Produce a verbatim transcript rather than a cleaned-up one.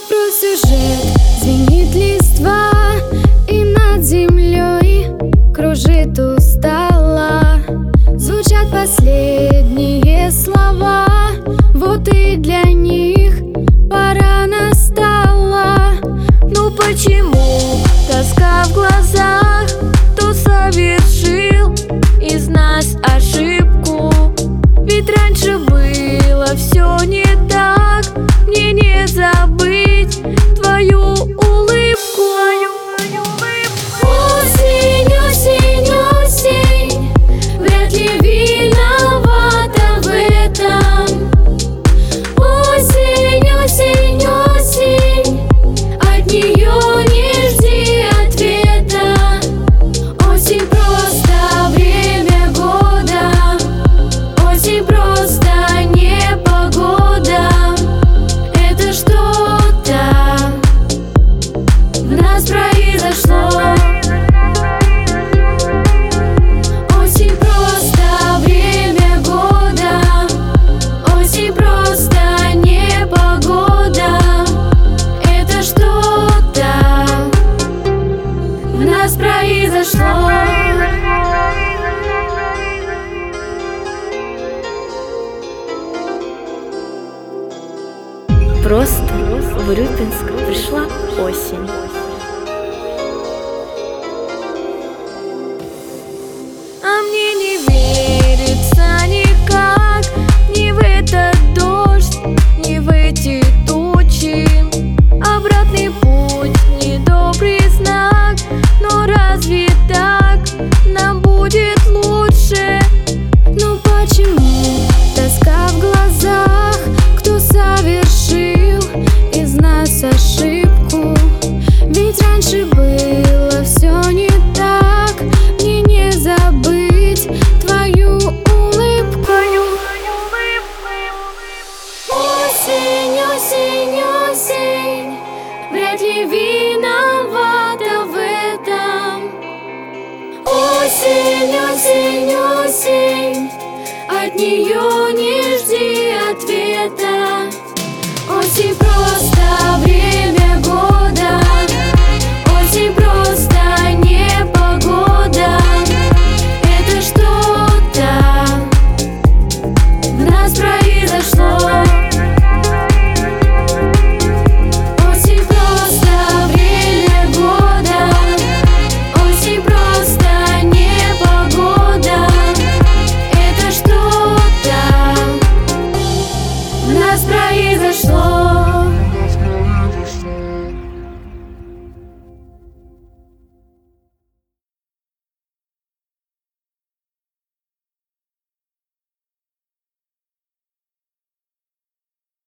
про сюжет звенит листва, и над землей кружит устало. Звучат последние слова, вот и для них пора настала. Ну почему тоска в глазах? Кто совершил из нас ошибку? Ведь раньше было все не так. Мне не забыть твою улыбку. Осень, осень, осень, вряд ли виновата в этом. Осень, осень, осень, от нее не жди ответа. Осень просто время года, осень просто непогода. Это что-то в нас произошло. Осень просто время года, осень просто непогода. Это что-то в нас произошло. Просто в Урюпинск пришла осень. А мне не верится никак ни в этот дождь, ни в эти тучи. Обратный путь — недобрый знак, но разве так нам будет лучше? Ну почему тоска в глазах? Кто совершил из нас ошибку? Ведь раньше было все не так. Мне не забыть твою улыбку. Осень, осень, осень, вряд ли виновата в этом. Осень, осень, осень, от нее не